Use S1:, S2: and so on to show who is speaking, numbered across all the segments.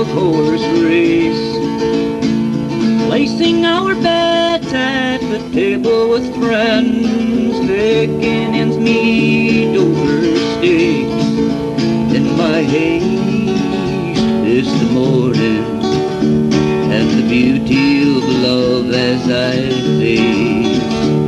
S1: horse race, placing our bets at the table with friends, making ends meet over steaks. In my haste is the morning and the beauty of love as I face.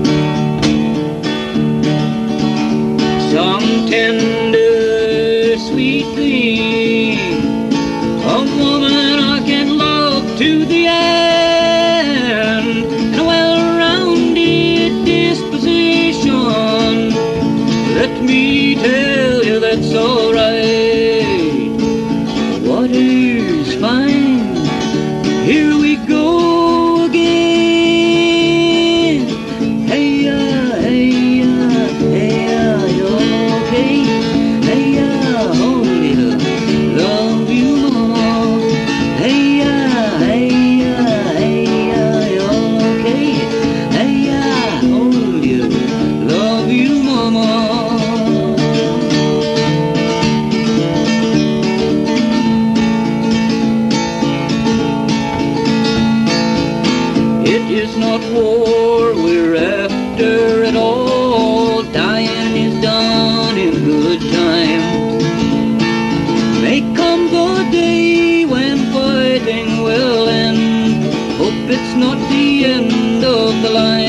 S1: Some tender, sweet thing, a woman I can love to the end, and a well-rounded disposition. Let me tell you that's alright. Water's fine, here we go again. Hey-ya, hey-ya, hey-ya, you okay? Hey-ya, hold you, love you more. Hey-ya, hey-ya, hey-ya, you okay? Hey-ya, hold you, love you more. It is not war we're after at all. Dying is done in good time. May come the day when fighting will end. Hope it's not the end of the line.